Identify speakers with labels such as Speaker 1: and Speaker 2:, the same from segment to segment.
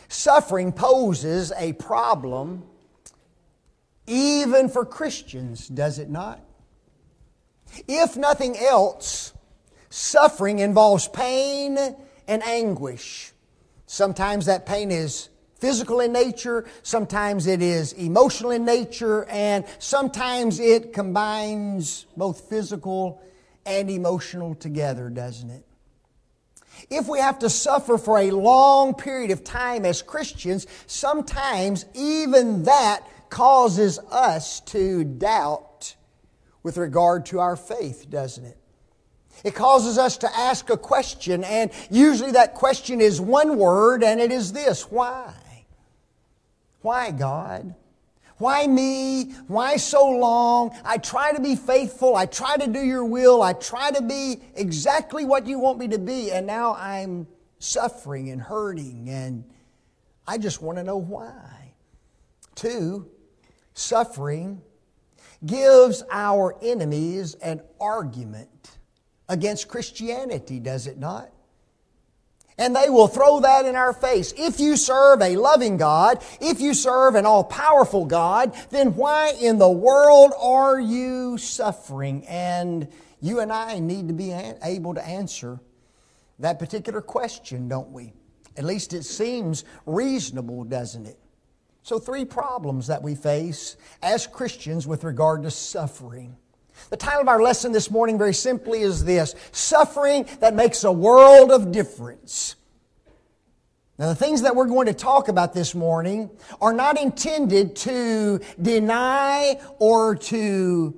Speaker 1: Suffering poses a problem even for Christians, does it not? If nothing else, suffering involves pain and anguish. Sometimes that pain is physical in nature, sometimes it is emotional in nature, and sometimes it combines both physical and emotional together, doesn't it? If we have to suffer for a long period of time as Christians, sometimes even that causes us to doubt with regard to our faith, doesn't it? It causes us to ask a question, and usually that question is one word, and it is this: why? Why, God? Why me? Why so long? I try to be faithful. I try to do your will. I try to be exactly what you want me to be, and now I'm suffering and hurting, and I just want to know why. 2, suffering gives our enemies an argument against Christianity, does it not? And they will throw that in our face. If you serve a loving God, if you serve an all-powerful God, then why in the world are you suffering? And you and I need to be able to answer that particular question, don't we? At least it seems reasonable, doesn't it? So 3 problems that we face as Christians with regard to suffering. The title of our lesson this morning very simply is this: Suffering that Makes a World of Difference. Now, the things that we're going to talk about this morning are not intended to deny or to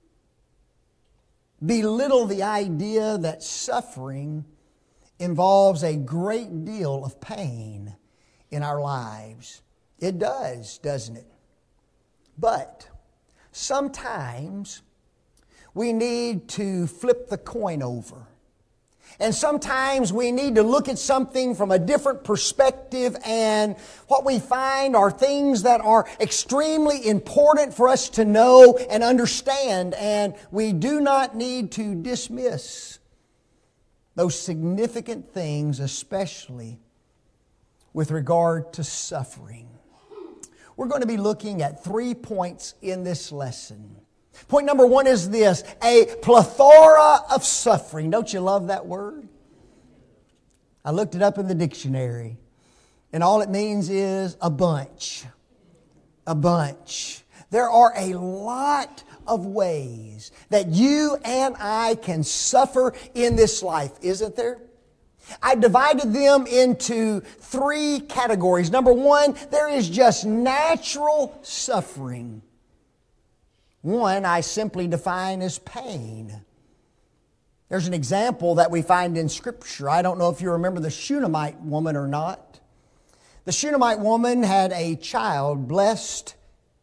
Speaker 1: belittle the idea that suffering involves a great deal of pain in our lives. It does, doesn't it? But sometimes we need to flip the coin over. And sometimes we need to look at something from a different perspective, and what we find are things that are extremely important for us to know and understand, and we do not need to dismiss those significant things, especially with regard to suffering. We're going to be looking at 3 points in this lesson. Point number 1 is this: a plethora of suffering. Don't you love that word? I looked it up in the dictionary, and all it means is a bunch. A bunch. There are a lot of ways that you and I can suffer in this life, isn't there? I divided them into 3 categories. Number 1, there is just natural suffering. 1 I simply define as pain. There's an example that we find in Scripture. I don't know if you remember the Shunammite woman or not. The Shunammite woman had a child blessed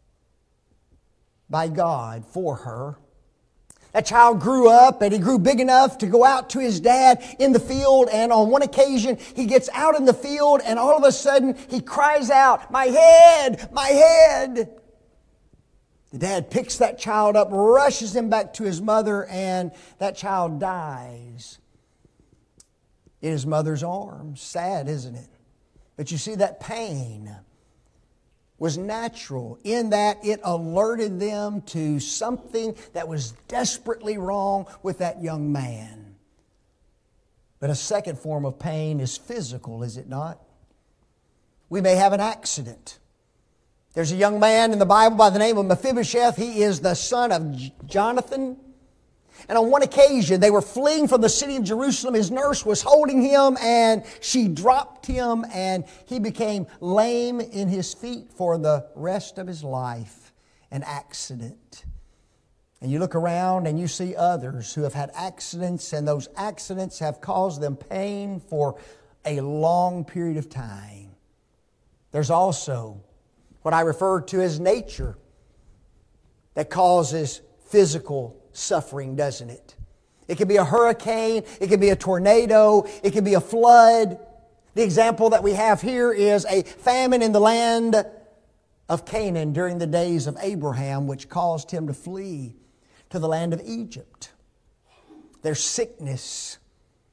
Speaker 1: by God for her. That child grew up, and he grew big enough to go out to his dad in the field, and on one occasion he gets out in the field, and all of a sudden he cries out, "My head! My head!" The dad picks that child up, rushes him back to his mother, and that child dies in his mother's arms. Sad, isn't it? But you see, that pain was natural in that it alerted them to something that was desperately wrong with that young man. But a second form of pain is physical, is it not? We may have an accident. There's a young man in the Bible by the name of Mephibosheth. He is the son of Jonathan. And on one occasion, they were fleeing from the city of Jerusalem. His nurse was holding him, and she dropped him, and he became lame in his feet for the rest of his life. An accident. And you look around and you see others who have had accidents, and those accidents have caused them pain for a long period of time. There's also what I refer to as nature that causes physical suffering, doesn't it? It can be a hurricane, it can be a tornado, it can be a flood. The example that we have here is a famine in the land of Canaan during the days of Abraham, which caused him to flee to the land of Egypt. There's sickness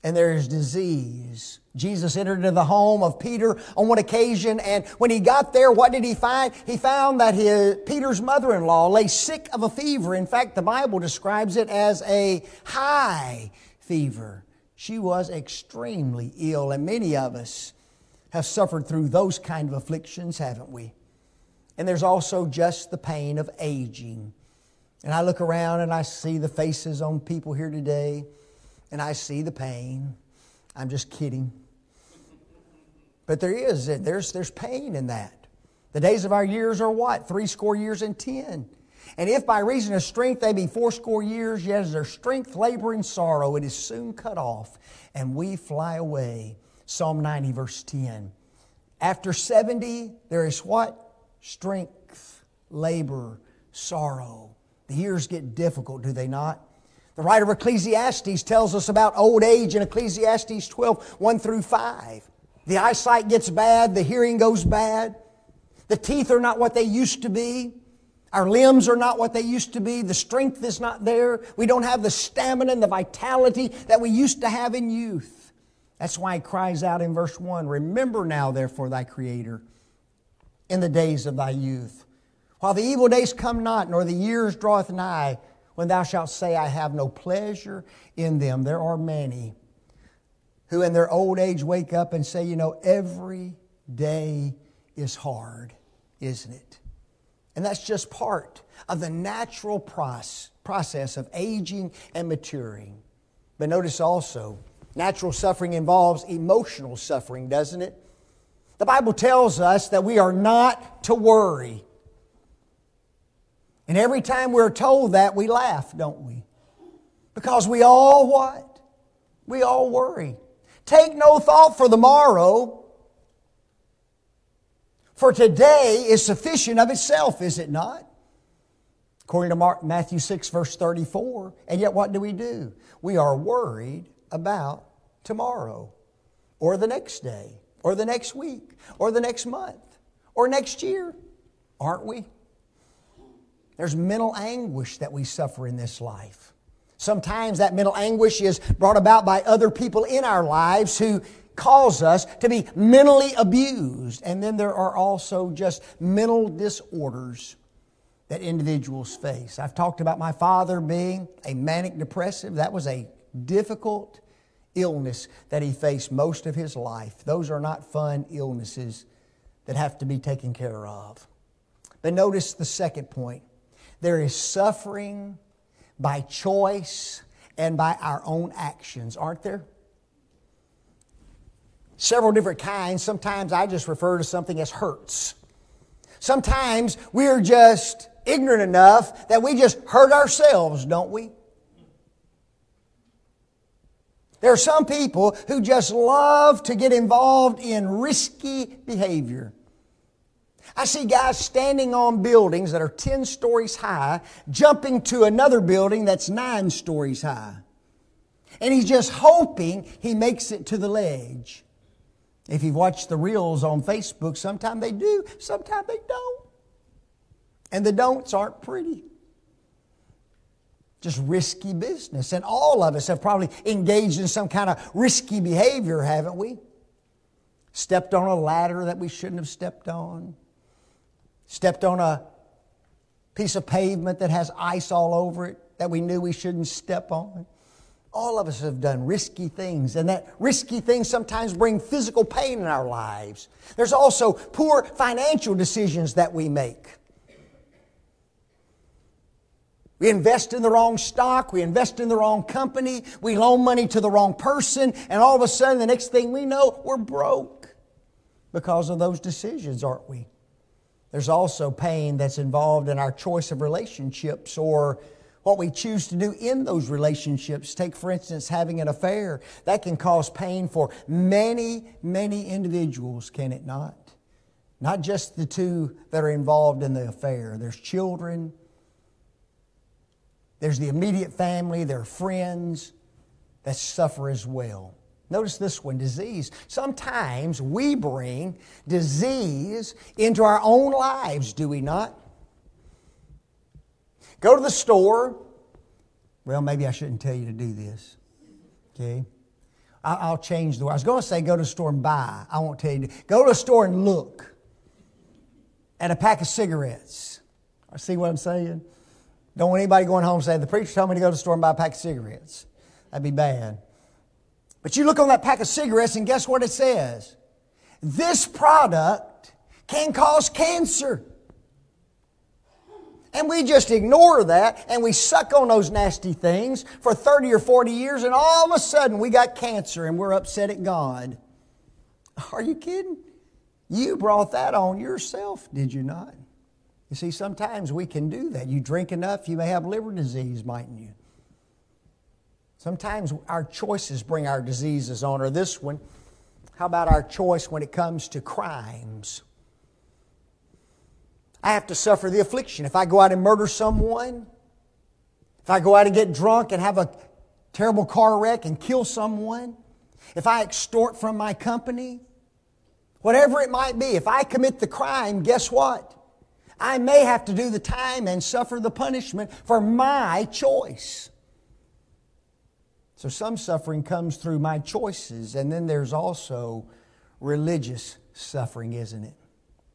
Speaker 1: and there is disease. Jesus entered into the home of Peter on one occasion, and when he got there, what did he find? He found that Peter's mother-in-law lay sick of a fever. In fact, the Bible describes it as a high fever. She was extremely ill, and many of us have suffered through those kind of afflictions, haven't we? And there's also just the pain of aging. And I look around and I see the faces on people here today, and I see the pain. I'm just kidding. But there's pain in that. The days of our years are what? 70 years and 10. And if by reason of strength they be 80 years, yet as their strength, labor, and sorrow, it is soon cut off, and we fly away. Psalm 90, verse 10. After 70, there is what? Strength, labor, sorrow. The years get difficult, do they not? The writer of Ecclesiastes tells us about old age in Ecclesiastes 12, 1 through 5. The eyesight gets bad, the hearing goes bad. The teeth are not what they used to be. Our limbs are not what they used to be. The strength is not there. We don't have the stamina and the vitality that we used to have in youth. That's why he cries out in verse 1, remember now therefore thy Creator in the days of thy youth, while the evil days come not, nor the years draweth nigh, when thou shalt say, I have no pleasure in them. There are many who in their old age wake up and say, every day is hard, isn't it? And that's just part of the natural process of aging and maturing. But notice also, natural suffering involves emotional suffering, doesn't it? The Bible tells us that we are not to worry. And every time we're told that, we laugh, don't we? Because we all what? We all worry. Take no thought for the morrow, for today is sufficient of itself, is it not? According to Matthew 6, verse 34. And yet what do? We are worried about tomorrow, or the next day, or the next week, or the next month, or next year, aren't we? There's mental anguish that we suffer in this life. Sometimes that mental anguish is brought about by other people in our lives who cause us to be mentally abused. And then there are also just mental disorders that individuals face. I've talked about my father being a manic depressive. That was a difficult illness that he faced most of his life. Those are not fun illnesses that have to be taken care of. But notice the second point. There is suffering by choice and by our own actions, aren't there? Several different kinds. Sometimes I just refer to something as hurts. Sometimes we're just ignorant enough that we just hurt ourselves, don't we? There are some people who just love to get involved in risky behavior. I see guys standing on buildings that are 10 stories high, jumping to another building that's 9 stories high. And he's just hoping he makes it to the ledge. If you've watched the reels on Facebook, sometimes they do, sometimes they don't. And the don'ts aren't pretty. Just risky business. And all of us have probably engaged in some kind of risky behavior, haven't we? Stepped on a ladder that we shouldn't have stepped on. Stepped on a piece of pavement that has ice all over it that we knew we shouldn't step on. All of us have done risky things, and that risky things sometimes bring physical pain in our lives. There's also poor financial decisions that we make. We invest in the wrong stock, we invest in the wrong company, we loan money to the wrong person, and all of a sudden the next thing we know, we're broke because of those decisions, aren't we? There's also pain that's involved in our choice of relationships or what we choose to do in those relationships. Take, for instance, having an affair. That can cause pain for many, many individuals, can it not? Not just the two that are involved in the affair. There's children. There's the immediate family. There are friends that suffer as well. Notice this one, disease. Sometimes we bring disease into our own lives, do we not? Go to the store. Well, maybe I shouldn't tell you to do this. Okay? I'll change the word. I was going to say go to the store and buy. I won't tell you. Go to the store and look at a pack of cigarettes. See what I'm saying? Don't want anybody going home and say, the preacher told me to go to the store and buy a pack of cigarettes. That'd be bad. But you look on that pack of cigarettes and guess what it says? This product can cause cancer. And we just ignore that and we suck on those nasty things for 30 or 40 years and all of a sudden we got cancer and we're upset at God. Are you kidding? You brought that on yourself, did you not? You see, sometimes we can do that. You drink enough, you may have liver disease, mightn't you? Sometimes our choices bring our diseases on. Or this one, how about our choice when it comes to crimes? I have to suffer the affliction. If I go out and murder someone, if I go out and get drunk and have a terrible car wreck and kill someone, if I extort from my company, whatever it might be, if I commit the crime, guess what? I may have to do the time and suffer the punishment for my choice. So some suffering comes through my choices, and then there's also religious suffering, isn't it?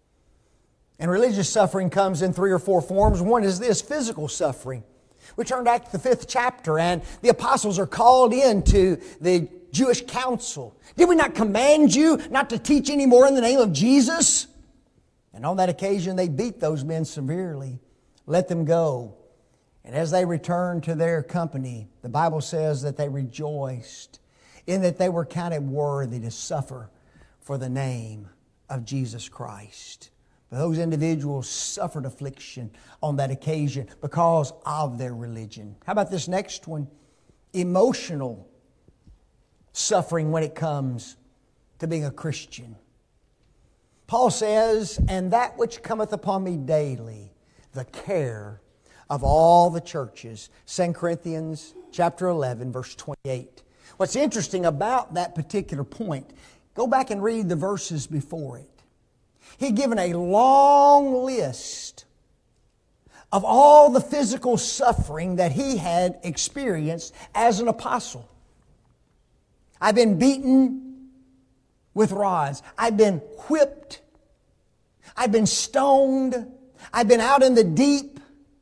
Speaker 1: And religious suffering comes in 3 or 4 forms. One is this, physical suffering. We turn back to the 5th chapter, and the apostles are called into the Jewish council. Did we not command you not to teach anymore in the name of Jesus? And on that occasion, they beat those men severely, let them go. And as they returned to their company, the Bible says that they rejoiced in that they were counted worthy to suffer for the name of Jesus Christ. But those individuals suffered affliction on that occasion because of their religion. How about this next one? Emotional suffering when it comes to being a Christian. Paul says, and that which cometh upon me daily, the care of all the churches. 2 Corinthians chapter 11, verse 28. What's interesting about that particular point, go back and read the verses before it. He'd given a long list of all the physical suffering that he had experienced as an apostle. I've been beaten with rods. I've been whipped. I've been stoned. I've been out in the deep.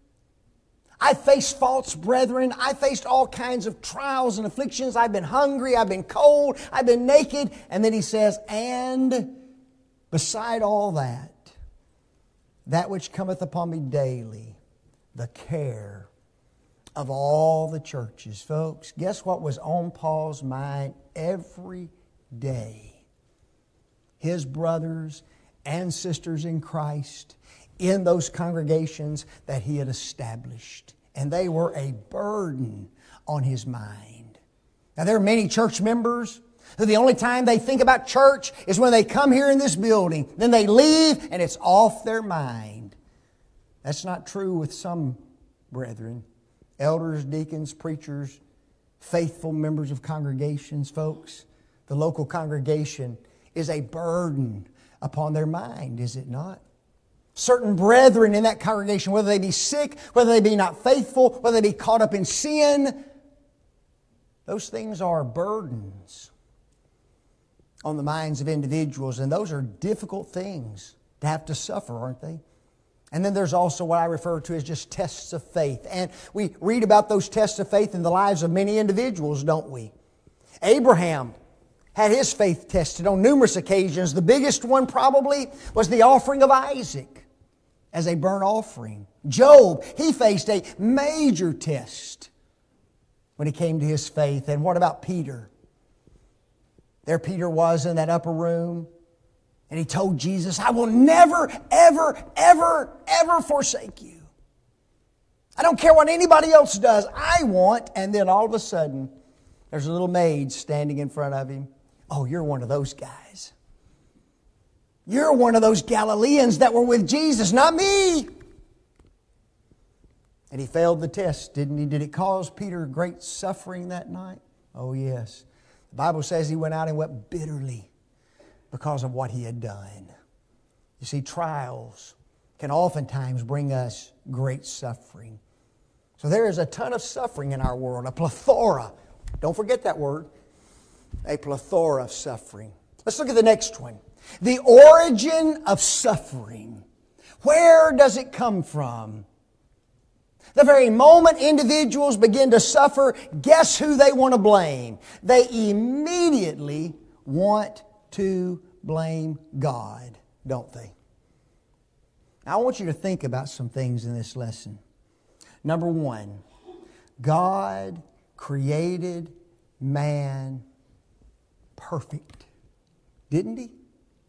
Speaker 1: I faced false brethren. I faced all kinds of trials and afflictions. I've been hungry. I've been cold. I've been naked. And then he says, and beside all that, that which cometh upon me daily, the care of all the churches. Folks, guess what was on Paul's mind every day? His brothers and sisters in Christ in those congregations that he had established. And they were a burden on his mind. Now, there are many church members who the only time they think about church is when they come here in this building. Then they leave and it's off their mind. That's not true with some brethren. Elders, deacons, preachers, faithful members of congregations, folks. The local congregation is a burden upon their mind, is it not? Certain brethren in that congregation, whether they be sick, whether they be not faithful, whether they be caught up in sin, those things are burdens on the minds of individuals, and those are difficult things to have to suffer, aren't they? And then there's also what I refer to as just tests of faith. And we read about those tests of faith in the lives of many individuals, don't we? Abraham had his faith tested on numerous occasions. The biggest one probably was the offering of Isaac as a burnt offering. Job, he faced a major test when it came to his faith. And what about Peter? There Peter was in that upper room, and he told Jesus, I will never, ever, ever, ever forsake you. I don't care what anybody else does. I want. And then all of a sudden, there's a little maid standing in front of him. Oh, you're one of those guys. You're one of those Galileans that were with Jesus, not me. And he failed the test, didn't he? Did it cause Peter great suffering that night? Oh, yes. The Bible says he went out and wept bitterly because of what he had done. You see, trials can oftentimes bring us great suffering. So there is a ton of suffering in our world, a plethora. Don't forget that word. A plethora of suffering. Let's look at the next one. The origin of suffering. Where does it come from? The very moment individuals begin to suffer, guess who they want to blame? They immediately want to blame God, don't they? Now, I want you to think about some things in this lesson. Number one, God created man perfect, didn't He?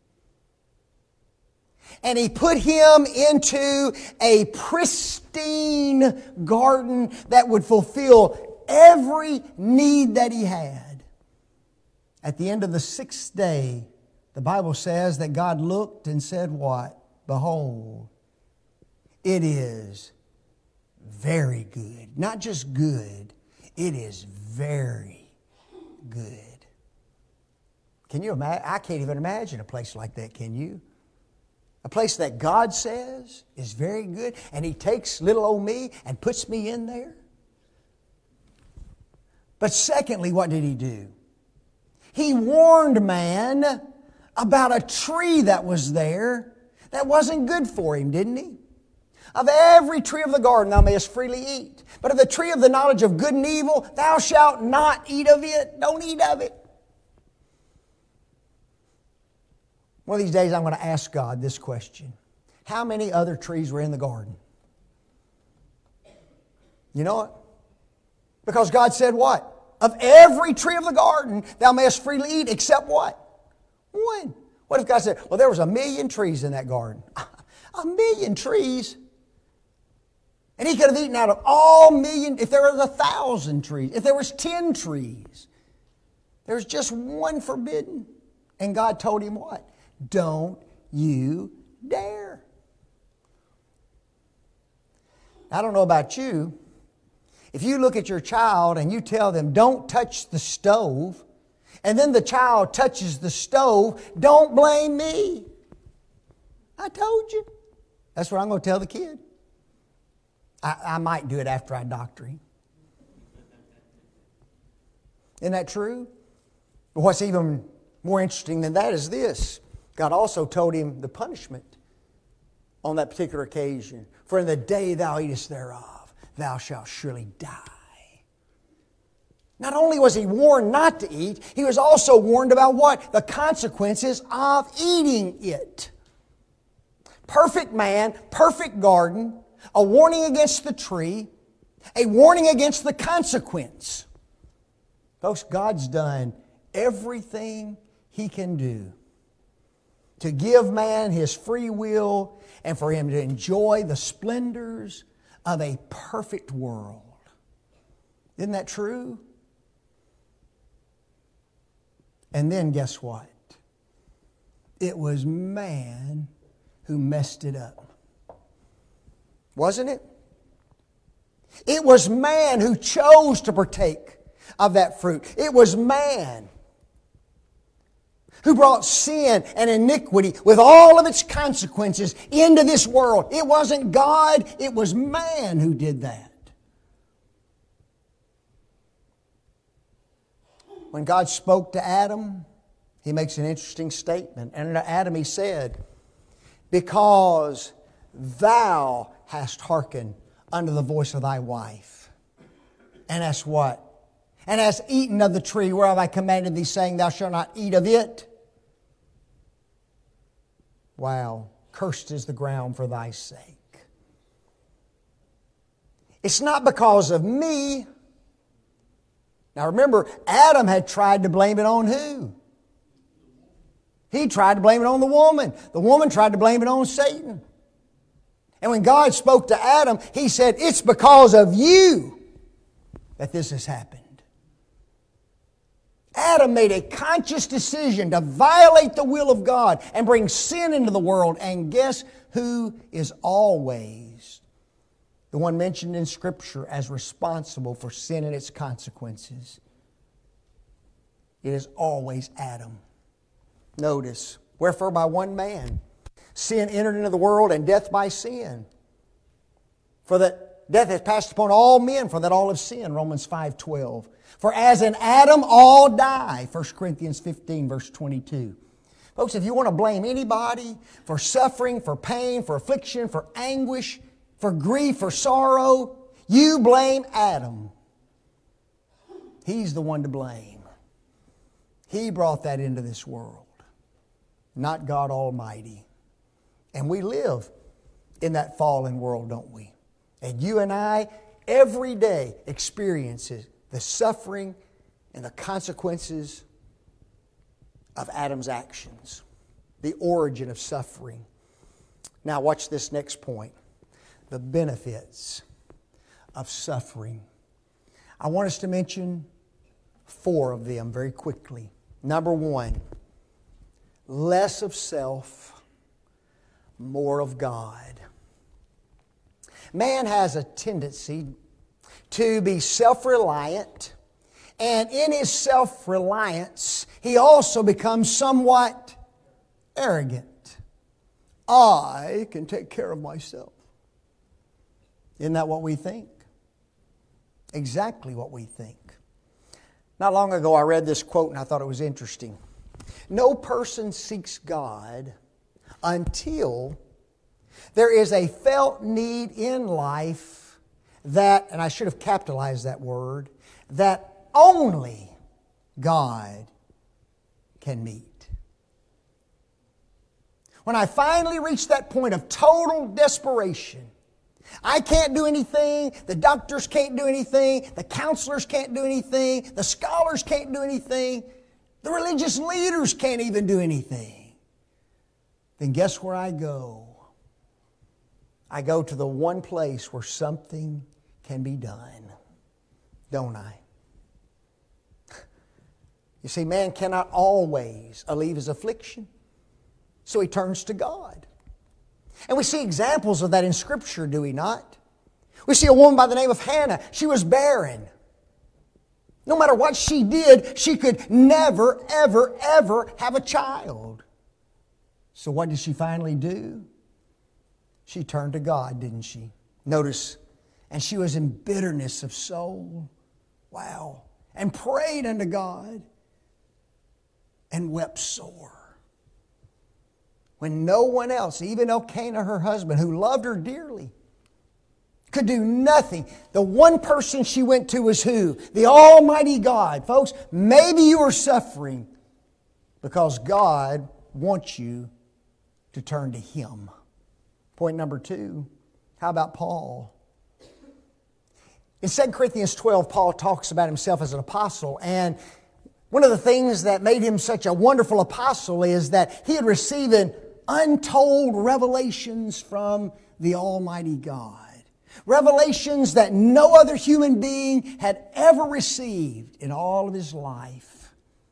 Speaker 1: And He put him into a pristine garden that would fulfill every need that he had. At the end of the sixth day, the Bible says that God looked and said what? Behold, it is very good. Not just good, it is very good. Can you imagine? I can't even imagine a place like that, can you? A place that God says is very good, and He takes little old me and puts me in there. But secondly, what did He do? He warned man about a tree that was there that wasn't good for him, didn't He? Of every tree of the garden thou mayest freely eat, but of the tree of the knowledge of good and evil thou shalt not eat of it. Don't eat of it. One of these days I'm going to ask God this question. How many other trees were in the garden? You know what? Because God said what? Of every tree of the garden thou mayest freely eat except what? One. What if God said, well, there was 1,000,000 trees in that garden? 1,000,000 trees? And He could have eaten out of all 1,000,000, if there was 1,000 trees, if there was 10 trees. There's just one forbidden. And God told him what? Don't you dare. I don't know about you. If you look at your child and you tell them, don't touch the stove, and then the child touches the stove, don't blame me. I told you. That's what I'm going to tell the kid. I might do it after I doctor him. Isn't that true? But what's even more interesting than that is this. God also told him the punishment on that particular occasion. For in the day thou eatest thereof, thou shalt surely die. Not only was he warned not to eat, he was also warned about what? The consequences of eating it. Perfect man, perfect garden, a warning against the tree, a warning against the consequence. Folks, God's done everything He can do to give man his free will and for him to enjoy the splendors of a perfect world. Isn't that true? And then guess what? It was man who messed it up. Wasn't it? It was man who chose to partake of that fruit. It was man who brought sin and iniquity with all of its consequences into this world. It wasn't God, it was man who did that. When God spoke to Adam, He makes an interesting statement. And to Adam He said, because thou hast hearkened unto the voice of thy wife. And hast what? And hast eaten of the tree whereof I commanded thee, saying, thou shalt not eat of it. Wow. Cursed is the ground for thy sake. It's not because of me. Now remember, Adam had tried to blame it on who? He tried to blame it on the woman. The woman tried to blame it on Satan. And when God spoke to Adam, He said, it's because of you that this has happened. Adam made a conscious decision to violate the will of God and bring sin into the world. And guess who is always the one mentioned in Scripture as responsible for sin and its consequences? It is always Adam. Notice, wherefore by one man sin entered into the world, and death by sin. For that death has passed upon all men, for that all have sinned, Romans 5:12. For as in Adam all die, 1 Corinthians 15, verse 22. Folks, if you want to blame anybody for suffering, for pain, for affliction, for anguish, for grief, for sorrow, you blame Adam. He's the one to blame. He brought that into this world, not God Almighty. And we live in that fallen world, don't we? And you and I, every day, experiences the suffering and the consequences of Adam's actions, the origin of suffering. Now watch this next point, the benefits of suffering. I want us to mention 4 of them very quickly. Number 1, less of self, more of God. Man has a tendency to be self-reliant, and in his self-reliance, he also becomes somewhat arrogant. I can take care of myself. Isn't that what we think? Exactly what we think. Not long ago, I read this quote and I thought it was interesting. No person seeks God until there is a felt need in life that, and I should have capitalized that word, that only God can meet. When I finally reached that point of total desperation, I can't do anything, the doctors can't do anything, the counselors can't do anything, the scholars can't do anything, the religious leaders can't even do anything, then guess where I go? I go to the one place where something can be done, don't I? You see, man cannot always alleviate his affliction, so he turns to God. And we see examples of that in Scripture, do we not? We see a woman by the name of Hannah. She was barren. No matter what she did, she could never, ever, ever have a child. So what did she finally do? She turned to God, didn't she? Notice, and she was in bitterness of soul. Wow. And prayed unto God and wept sore. When no one else, even Elkanah, her husband, who loved her dearly, could do nothing. The one person she went to was who? The Almighty God. Folks, maybe you are suffering because God wants you to turn to Him. Point number 2, how about Paul? In 2 Corinthians 12, Paul talks about himself as an apostle, and one of the things that made him such a wonderful apostle is that he had received untold revelations from the Almighty God. Revelations that no other human being had ever received in all of his life.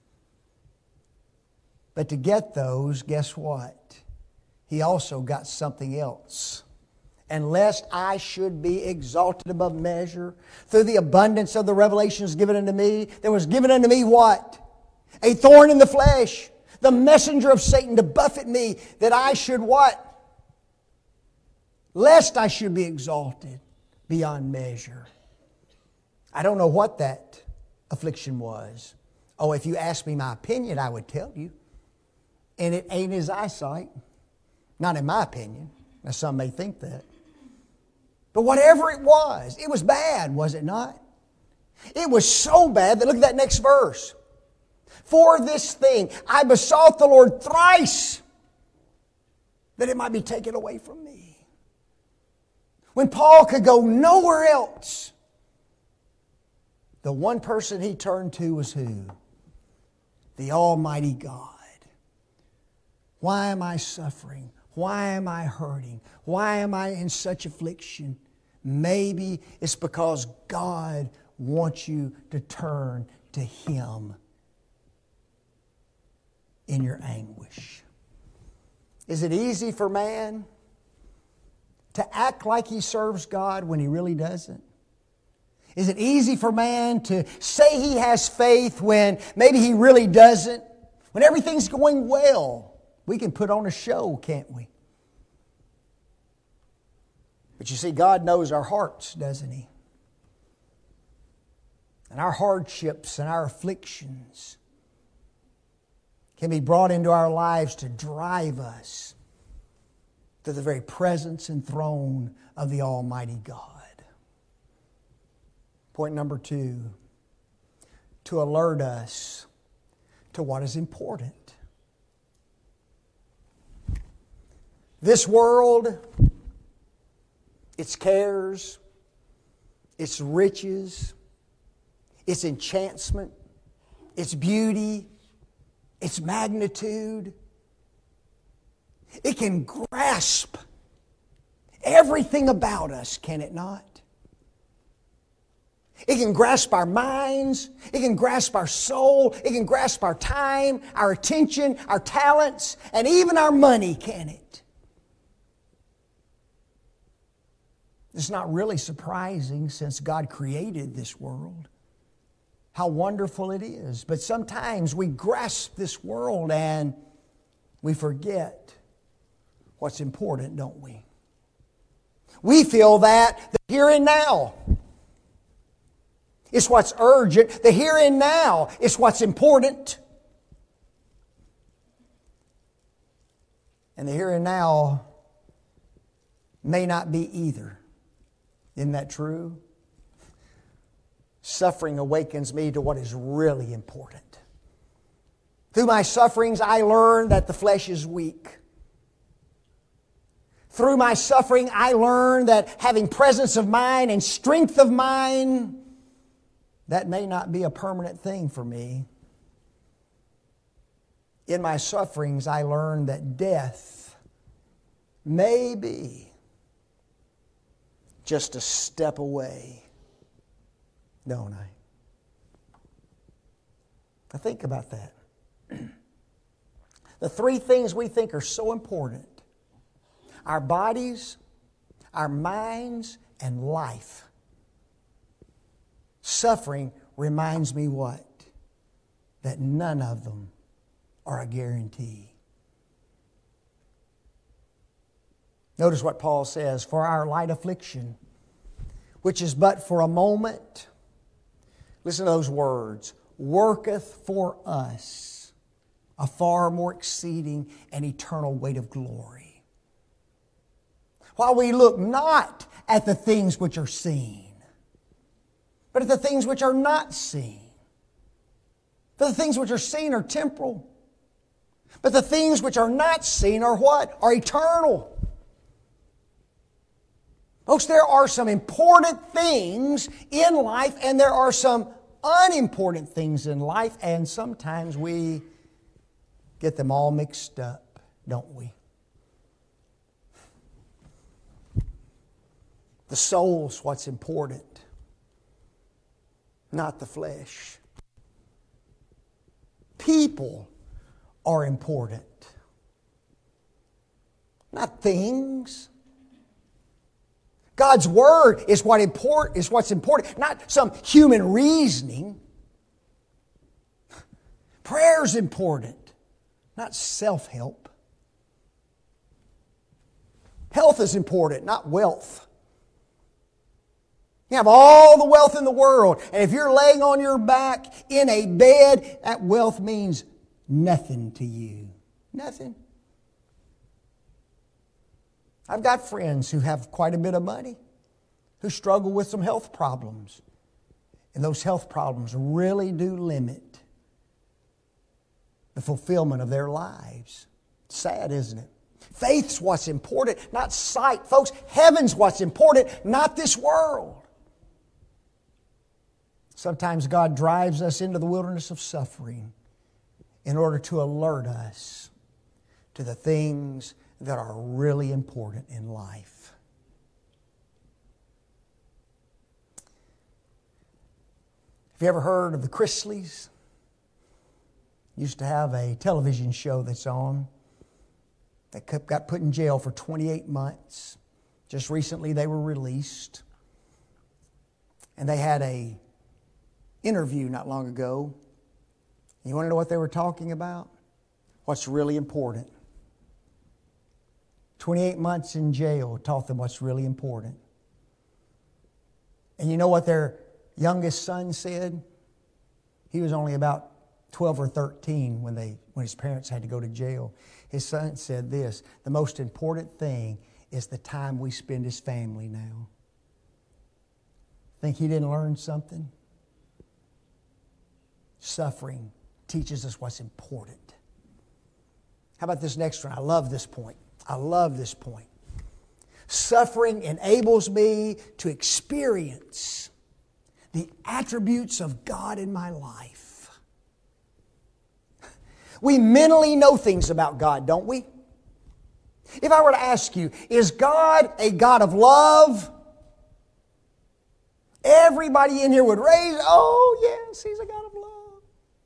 Speaker 1: But to get those, guess what? He also got something else. And lest I should be exalted above measure through the abundance of the revelations given unto me, there was given unto me what? A thorn in the flesh, the messenger of Satan to buffet me, that I should what? Lest I should be exalted beyond measure. I don't know what that affliction was. Oh, if you asked me my opinion, I would tell you. And it ain't His eyesight. Not in my opinion. Now, some may think that. But whatever it was bad, was it not? It was so bad that look at that next verse. For this thing I besought the Lord thrice that it might be taken away from me. When Paul could go nowhere else, the one person he turned to was who? The Almighty God. Why am I suffering? Why am I hurting? Why am I in such affliction? Maybe it's because God wants you to turn to Him in your anguish. Is it easy for man to act like he serves God when he really doesn't? Is it easy for man to say he has faith when maybe he really doesn't? When everything's going well, we can put on a show, can't we? But you see, God knows our hearts, doesn't He? And our hardships and our afflictions can be brought into our lives to drive us to the very presence and throne of the Almighty God. Point number 2, to alert us to what is important. This world, its cares, its riches, its enchantment, its beauty, its magnitude, it can grasp everything about us, can it not? It can grasp our minds, it can grasp our soul, it can grasp our time, our attention, our talents, and even our money, can it? It's not really surprising since God created this world, how wonderful it is. But sometimes we grasp this world and we forget what's important, don't we? We feel that the here and now is what's urgent. The here and now is what's important. And the here and now may not be either. Isn't that true? Suffering awakens me to what is really important. Through my sufferings, I learn that the flesh is weak. Through my suffering, I learn that having presence of mind and strength of mind, that may not be a permanent thing for me. In my sufferings, I learn that death may be just a step away, don't I? Now think about that. The 3 things we think are so important: our bodies, our minds, and life. Suffering reminds me what? That none of them are a guarantee. Notice what Paul says, for our light affliction, which is but for a moment, listen to those words, worketh for us a far more exceeding and eternal weight of glory. While we look not at the things which are seen, but at the things which are not seen. For the things which are seen are temporal, but the things which are not seen are what? Are eternal. Folks, there are some important things in life and there are some unimportant things in life, and sometimes we get them all mixed up, don't we? The soul's what's important, not the flesh. People are important, not things. God's Word is what's important, not some human reasoning. Prayer's important, not self-help. Health is important, not wealth. You have all the wealth in the world, and if you're laying on your back in a bed, that wealth means nothing to you. Nothing. I've got friends who have quite a bit of money, who struggle with some health problems. And those health problems really do limit the fulfillment of their lives. Sad, isn't it? Faith's what's important, not sight. Folks, heaven's what's important, not this world. Sometimes God drives us into the wilderness of suffering in order to alert us to the things that are really important in life. Have you ever heard of the Chrisleys? Used to have a television show that's on. They got put in jail for 28 months. Just recently they were released. And they had an interview not long ago. You want to know what they were talking about? What's really important. 28 months in jail taught them what's really important. And you know what their youngest son said? He was only about 12 or 13 when his parents had to go to jail. His son said this, the most important thing is the time we spend as family now. Think he didn't learn something? Suffering teaches us what's important. How about this next one? I love this point. I love this point. Suffering enables me to experience the attributes of God in my life. We mentally know things about God, don't we? If I were to ask you, is God a God of love? Everybody in here would raise, oh yes, He's a God of love.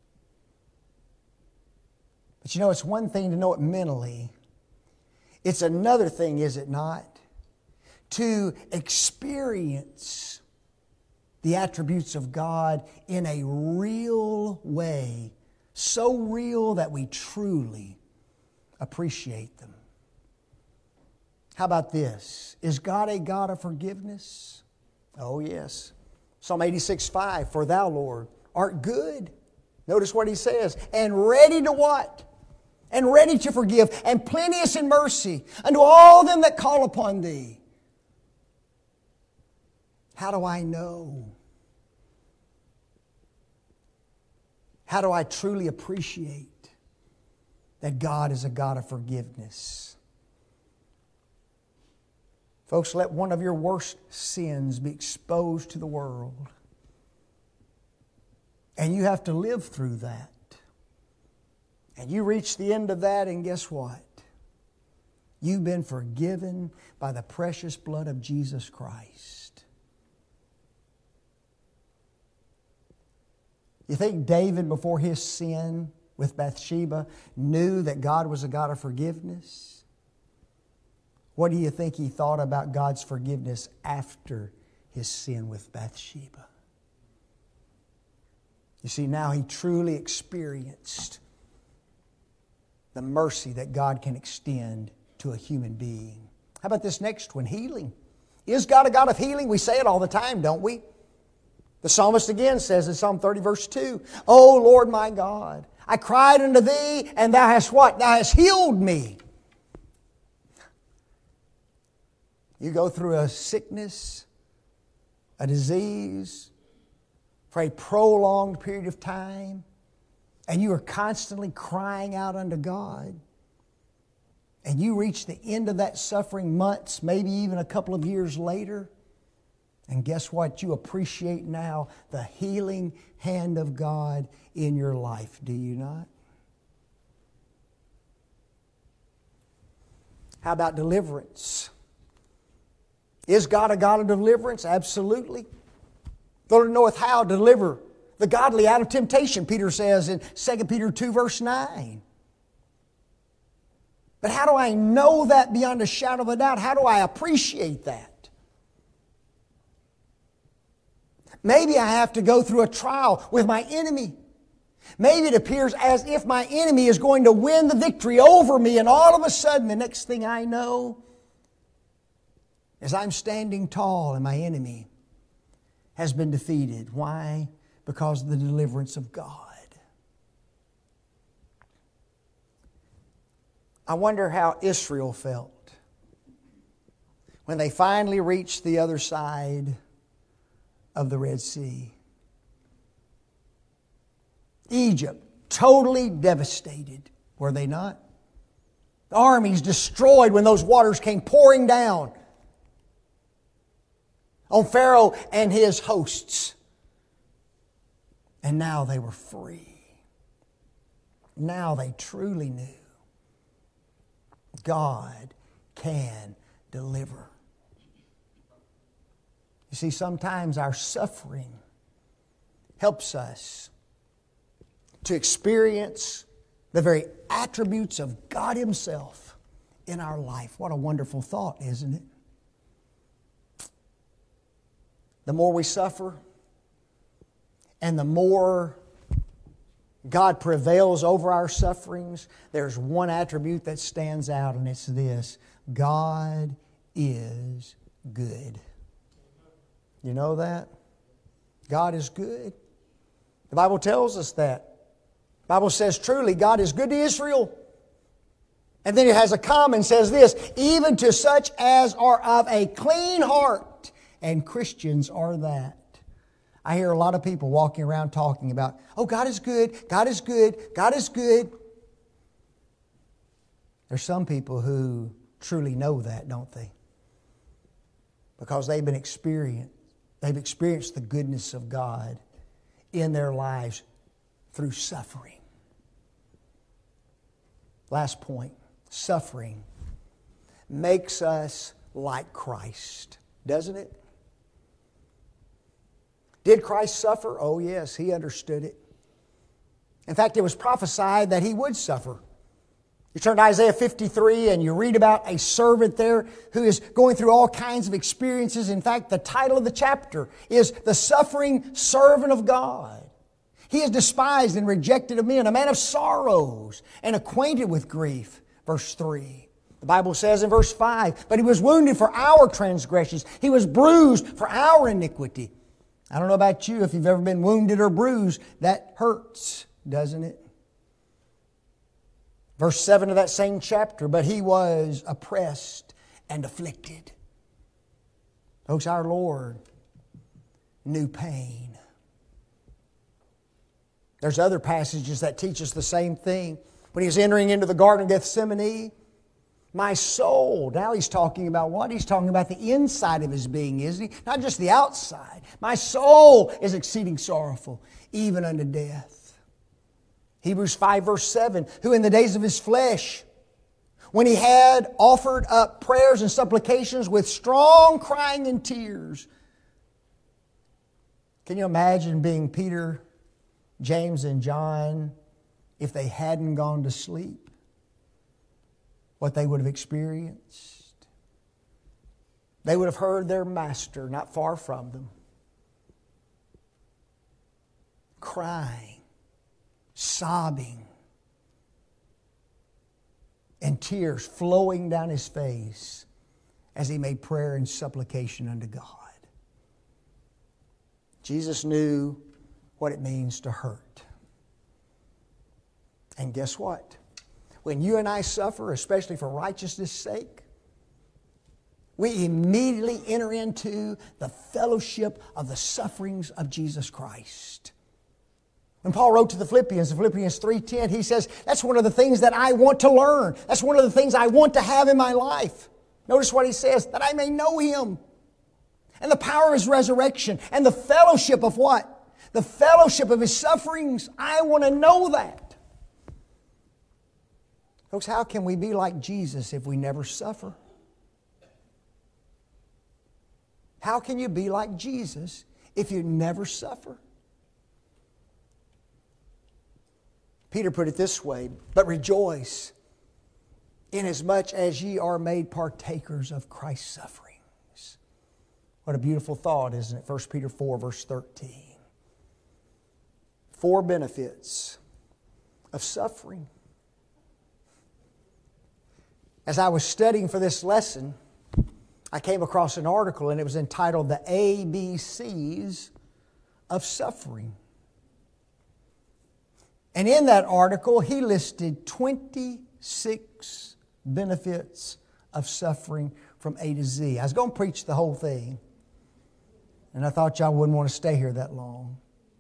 Speaker 1: But you know, it's one thing to know it mentally. It's another thing, is it not, to experience the attributes of God in a real way, so real that we truly appreciate them. How about this? Is God a God of forgiveness? Oh yes. Psalm 86:5, for thou, Lord, art good. Notice what he says, and ready to what? And ready to forgive, and plenteous in mercy unto all them that call upon thee. How do I know? How do I truly appreciate that God is a God of forgiveness? Folks, let one of your worst sins be exposed to the world. And you have to live through that. And you reach the end of that, and guess what? You've been forgiven by the precious blood of Jesus Christ. You think David, before his sin with Bathsheba, knew that God was a God of forgiveness? What do you think he thought about God's forgiveness after his sin with Bathsheba? You see, now he truly experienced the mercy that God can extend to a human being. How about this next one? Healing. Is God a God of healing? We say it all the time, don't we? The psalmist again says in Psalm 30 verse 2, O Lord my God, I cried unto Thee, and Thou hast what? Thou hast healed me. You go through a sickness, a disease, for a prolonged period of time, and you are constantly crying out unto God, and you reach the end of that suffering months, maybe even a couple of years later, and guess what? You appreciate now the healing hand of God in your life, do you not? How about deliverance? Is God a God of deliverance? Absolutely. The Lord knoweth how to deliver the godly out of temptation, Peter says in 2 Peter 2 verse 9. But how do I know that beyond a shadow of a doubt? How do I appreciate that? Maybe I have to go through a trial with my enemy. Maybe it appears as if my enemy is going to win the victory over me, and all of a sudden, the next thing I know is I'm standing tall and my enemy has been defeated. Why? Because of the deliverance of God. I wonder how Israel felt when they finally reached the other side of the Red Sea. Egypt, totally devastated, were they not? The armies destroyed when those waters came pouring down on Pharaoh and his hosts. And now they were free. Now they truly knew God can deliver. You see, sometimes our suffering helps us to experience the very attributes of God Himself in our life. What a wonderful thought, isn't it? The more we suffer, and the more God prevails over our sufferings, there's one attribute that stands out, and it's this: God is good. You know that? God is good. The Bible tells us that. The Bible says truly God is good to Israel. And then it has a comma and says this, even to such as are of a clean heart. And Christians are that. I hear a lot of people walking around talking about, oh, God is good, God is good, God is good. There's some people who truly know that, don't they? Because they've experienced the goodness of God in their lives through suffering. Last point, suffering makes us like Christ, doesn't it? Did Christ suffer? Oh yes, He understood it. In fact, it was prophesied that He would suffer. You turn to Isaiah 53 and you read about a servant there who is going through all kinds of experiences. In fact, the title of the chapter is The Suffering Servant of God. He is despised and rejected of men, a man of sorrows and acquainted with grief. Verse 3. The Bible says in verse 5, but He was wounded for our transgressions. He was bruised for our iniquity. I don't know about you, if you've ever been wounded or bruised, that hurts, doesn't it? Verse 7 of that same chapter, but He was oppressed and afflicted. Folks, our Lord knew pain. There's other passages that teach us the same thing. When He was entering into the Garden of Gethsemane, my soul, now He's talking about what? He's talking about the inside of His being, isn't He? Not just the outside. My soul is exceeding sorrowful, even unto death. Hebrews 5 verse 7, who in the days of His flesh, when He had offered up prayers and supplications with strong crying and tears. Can you imagine being Peter, James, and John if they hadn't gone to sleep? What they would have experienced? They would have heard their Master not far from them, crying, sobbing, and tears flowing down His face as He made prayer and supplication unto God. Jesus knew what it means to hurt. And guess what? When you and I suffer, especially for righteousness' sake, we immediately enter into the fellowship of the sufferings of Jesus Christ. When Paul wrote to the Philippians, in Philippians 3:10, he says, that's one of the things that I want to learn. That's one of the things I want to have in my life. Notice what he says, that I may know Him and the power of His resurrection and the fellowship of what? The fellowship of His sufferings. I want to know that. Folks, how can we be like Jesus if we never suffer? How can you be like Jesus if you never suffer? Peter put it this way, but rejoice inasmuch as ye are made partakers of Christ's sufferings. What a beautiful thought, isn't it? 1 Peter 4, verse 13. 4 benefits of suffering. As I was studying for this lesson, I came across an article and it was entitled The ABCs of Suffering. And in that article, he listed 26 benefits of suffering from A to Z. I was going to preach the whole thing, and I thought y'all wouldn't want to stay here that long.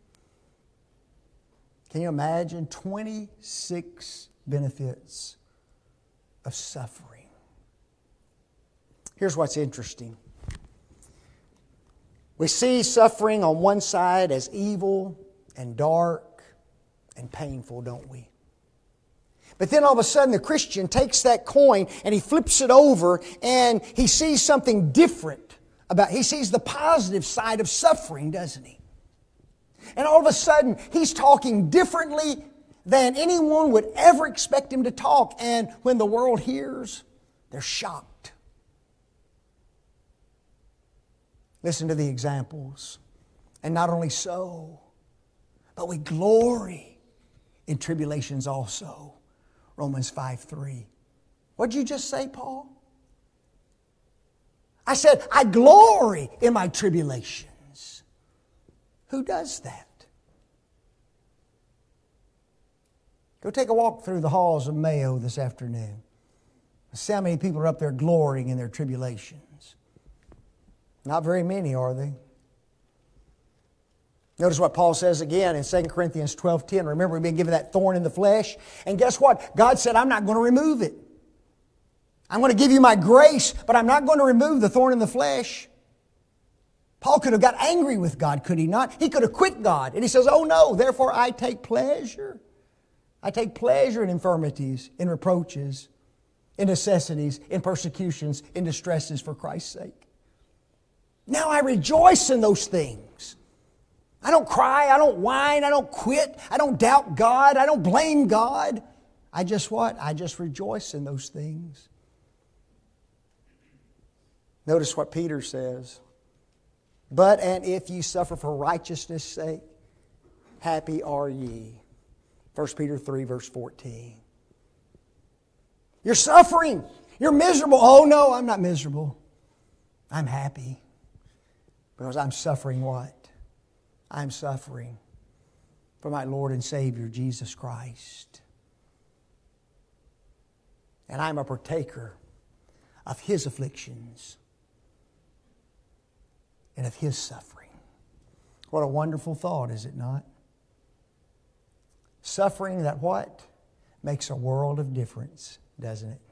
Speaker 1: Can you imagine 26 benefits of suffering? Here's what's interesting. We see suffering on one side as evil and dark and painful, don't we? But then all of a sudden the Christian takes that coin and he flips it over and he sees something different he sees the positive side of suffering, doesn't he? And all of a sudden he's talking differently than anyone would ever expect him to talk. And when the world hears, they're shocked. Listen to the examples. And not only so, but we glory in tribulations also. Romans 5:3. What did you just say, Paul? I said, I glory in my tribulations. Who does that? Go take a walk through the halls of Mayo this afternoon. See how many people are up there glorying in their tribulations. Not very many, are they? Notice what Paul says again in 2 Corinthians 12:10. Remember, we've been given that thorn in the flesh. And guess what? God said, I'm not going to remove it. I'm going to give you my grace, but I'm not going to remove the thorn in the flesh. Paul could have got angry with God, could he not? He could have quit God. And he says, oh no, therefore I take pleasure. I take pleasure in infirmities, in reproaches, in necessities, in persecutions, in distresses for Christ's sake. Now I rejoice in those things. I don't cry, I don't whine, I don't quit, I don't doubt God, I don't blame God. I just what? I just rejoice in those things. Notice what Peter says. But and if ye suffer for righteousness' sake, happy are ye. 1 Peter 3 verse 14. You're suffering. You're miserable. Oh no, I'm not miserable. I'm happy. Because I'm suffering what? I'm suffering for my Lord and Savior, Jesus Christ. And I'm a partaker of His afflictions and of His suffering. What a wonderful thought, is it not? Suffering that what? Makes a world of difference, doesn't it?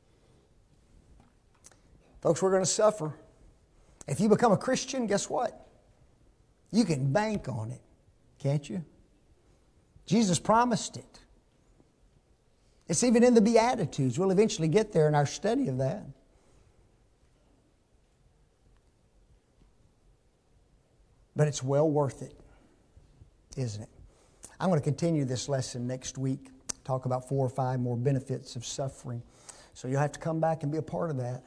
Speaker 1: Folks, we're going to suffer. If you become a Christian, guess what? You can bank on it, can't you? Jesus promised it. It's even in the Beatitudes. We'll eventually get there in our study of that. But it's well worth it, isn't it? I'm going to continue this lesson next week, talk about 4 or 5 more benefits of suffering. So you'll have to come back and be a part of that.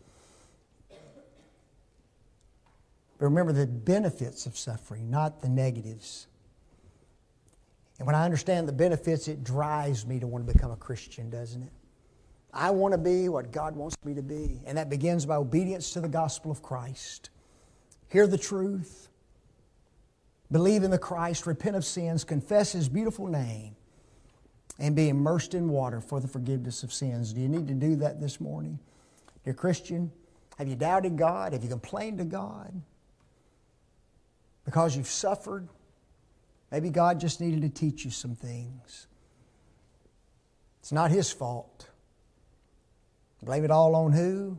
Speaker 1: But remember the benefits of suffering, not the negatives. And when I understand the benefits, it drives me to want to become a Christian, doesn't it? I want to be what God wants me to be. And that begins by obedience to the gospel of Christ. Hear the truth. Believe in the Christ, repent of sins, confess His beautiful name, and be immersed in water for the forgiveness of sins. Do you need to do that this morning? Dear Christian, have you doubted God? Have you complained to God? Because you've suffered? Maybe God just needed to teach you some things. It's not His fault. Blame it all on who?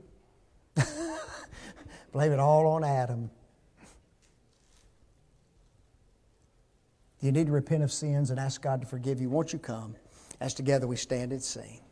Speaker 1: Blame it all on Adam. You need to repent of sins and ask God to forgive you. Won't you come as together we stand and sing?